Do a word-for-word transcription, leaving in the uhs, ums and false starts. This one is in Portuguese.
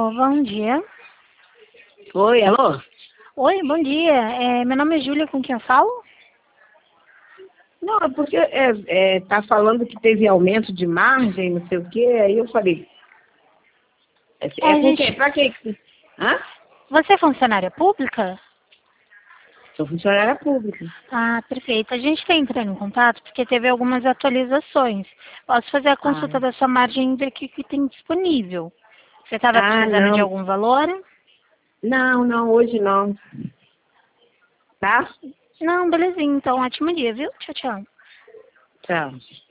Alô, bom dia. Oi, alô? Oi, bom dia. É, meu nome é Júlia, com quem eu falo? Não, é porque é, é, tá falando que teve aumento de margem, não sei o quê, aí eu falei, é, É, é a com quem? gente... Pra quê? que- Hã? Você é funcionária pública? Sou funcionária pública. Ah, perfeito. A gente está entrando em contato porque teve algumas atualizações. Posso fazer a Ah, consulta da sua margem e ver o que, que tem disponível. Você estava ah, precisando de não. algum valor? Não, não, hoje não. Tá? Não, belezinha. Então, ótimo dia, viu? Tchau, tchau. Tchau.